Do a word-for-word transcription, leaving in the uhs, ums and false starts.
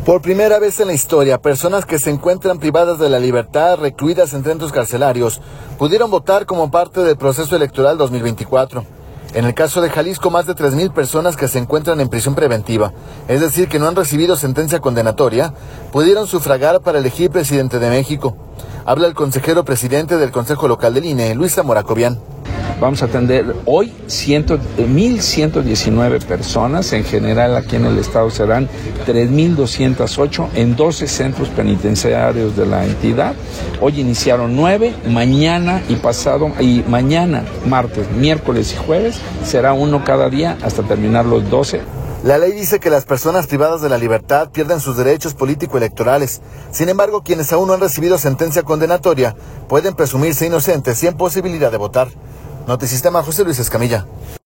Por primera vez en la historia, personas que se encuentran privadas de la libertad, recluidas en centros carcelarios, pudieron votar como parte del proceso electoral dos mil veinticuatro. En el caso de Jalisco, más de tres mil personas que se encuentran en prisión preventiva, es decir, que no han recibido sentencia condenatoria, pudieron sufragar para elegir presidente de México. Habla el consejero presidente del Consejo Local del I N E, Luis Zamora Cobian. Vamos a atender hoy mil ciento diecinueve personas, en general aquí en el estado serán tres mil doscientos ocho en doce centros penitenciarios de la entidad. Hoy iniciaron nueve, mañana y pasado, y mañana, martes, miércoles y jueves, será uno cada día hasta terminar los doce. La ley dice que las personas privadas de la libertad pierden sus derechos político-electorales. Sin embargo, quienes aún no han recibido sentencia condenatoria pueden presumirse inocentes y en posibilidad de votar. Notisistema, José Luis Escamilla.